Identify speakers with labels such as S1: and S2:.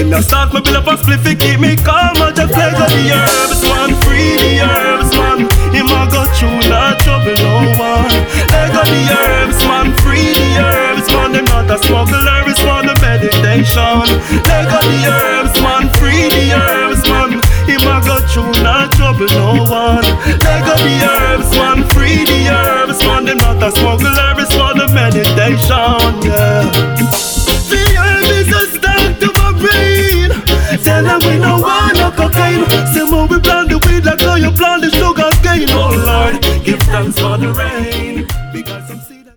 S1: When I start my build up a spliffy, keep me calm. I just let go the herbs, man. Free the herbs, man. Him a go through, not trouble no one. Let go the herbs, man. Free the herbs, man. Them not a smuggler, it's for the meditation. Let go the herbs, man. Free the herbs, man. Him a go through, not trouble no one. Let go the herbs, man. Free the herbs, man. Them not a smuggler, it's for the meditation, yeah. The herb is a start to my brain. Tell them we no want no cocaine. Say more we plant the weed like how you plant the sugar cane. Oh Lord, give thanks for the rain.